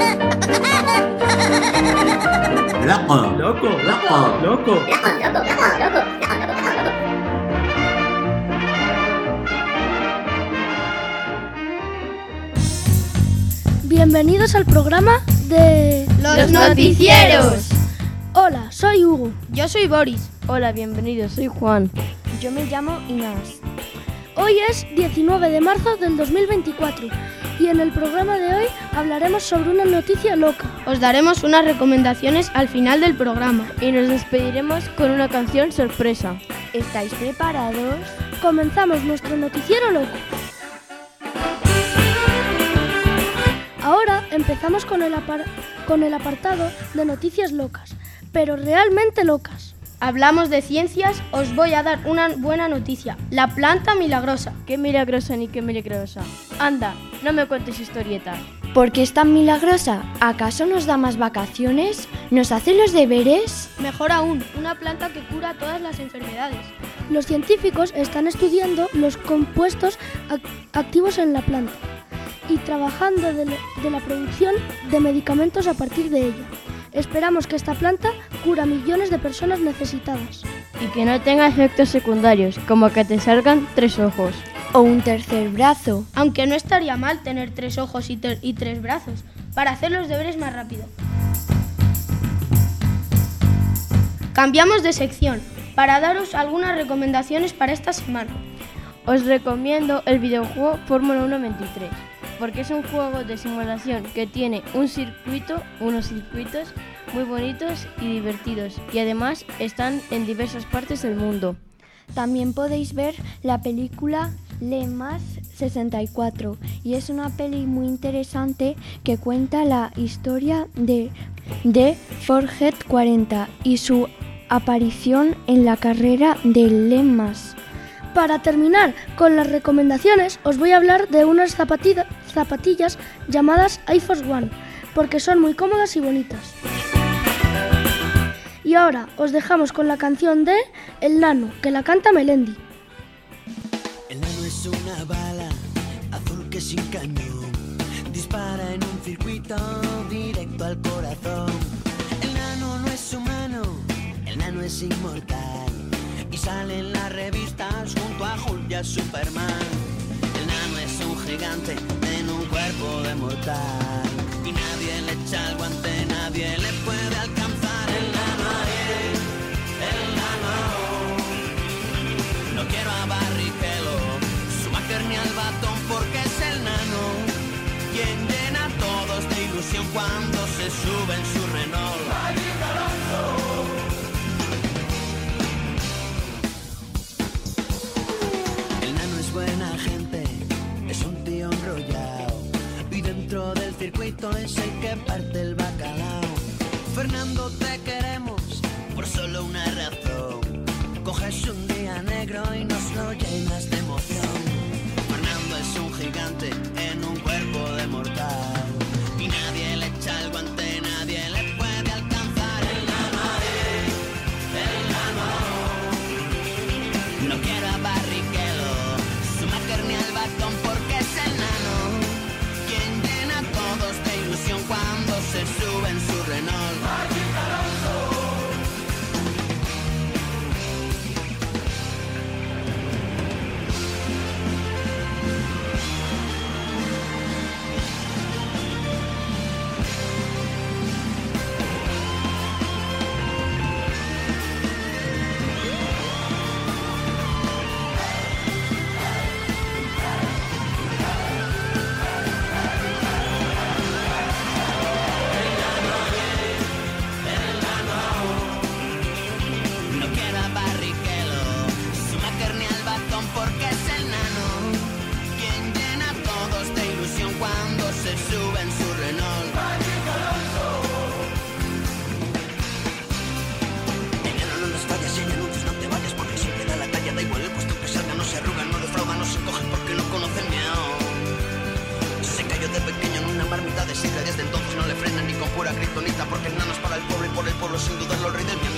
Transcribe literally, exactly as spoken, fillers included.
Loco, loco, loco, loco. Bienvenidos al programa de Los Noticieros. Hola, soy Hugo. Yo soy Boris. Hola, bienvenidos, soy Juan. Yo me llamo Inés. Hoy es diecinueve de marzo del dos mil veinticuatro y en el programa de hoy hablaremos sobre una noticia loca. Os daremos unas recomendaciones al final del programa y nos despediremos con una canción sorpresa. ¿Estáis preparados? Comenzamos nuestro noticiero loco. Ahora empezamos con el, apar- con el apartado de noticias locas, pero realmente locas. Hablamos de ciencias, os voy a dar una buena noticia. La planta milagrosa. ¿Qué milagrosa ni qué milagrosa? Anda, no me cuentes historietas. ¿Por qué es tan milagrosa? ¿Acaso nos da más vacaciones? ¿Nos hace los deberes? Mejor aún, una planta que cura todas las enfermedades. Los científicos están estudiando los compuestos ac- activos en la planta y trabajando de, le- de la producción de medicamentos a partir de ella. Esperamos que esta planta cura a millones de personas necesitadas. Y que no tenga efectos secundarios, como que te salgan tres ojos. O un tercer brazo. Aunque no estaría mal tener tres ojos y, ter- y tres brazos, para hacer los deberes más rápido. Cambiamos de sección, para daros algunas recomendaciones para esta semana. Os recomiendo el videojuego Fórmula uno veintitrés, porque es un juego de simulación que tiene un circuito, unos circuitos muy bonitos y divertidos, y además están en diversas partes del mundo. También podéis ver la película Le Mans sesenta y cuatro, y es una peli muy interesante que cuenta la historia de, de Forget cuarenta y su aparición en la carrera de Le Mans. Para terminar con las recomendaciones, os voy a hablar de unas zapatilla, zapatillas llamadas Air Force One, porque son muy cómodas y bonitas. Y ahora os dejamos con la canción de El Nano, que la canta Melendi. El nano es una bala azul que sin cañón dispara en un circuito directo al corazón. El nano no es humano, el nano es inmortal y sale en las revistas junto a Hulk y a Superman. El nano es un gigante en un cuerpo de mortal y nadie le echa el guante, nadie le puede alcanzar. El nano es, el nano. No quiero a Barrichello, Schumacher ni al Batón, porque es el nano quien llena a todos de ilusión cuando se sube en su Renault. Buena gente, es un tío enrollado y dentro del circuito es el que parte el bacalao. Fernando, te queremos por solo una razón. Coges un día negro y nos lo llenas de emoción. Fernando es un gigante en un cuerpo de mortal y nadie le echa el guante, nadie le puede alcanzar. El nano es, el nano. No quiero a Barrichello, ni al Batón, porque es el nano quien llena a todos de ilusión cuando se sube en su Renault. Porque es el nano quien llena a todos de ilusión cuando se sube en su Renault. El nano no nos falla, si hay anuncios no te vayas, porque siempre da la talla, da igual el puesto que salga, no se arruga, no defrauda, no se coge porque no conoce el miedo. Se cayó de pequeño en una marmita de sidra, desde entonces no le frena ni con pura kriptonita, porque el nano es para el pobre y por el pueblo sin dudarlo el rey del miedo.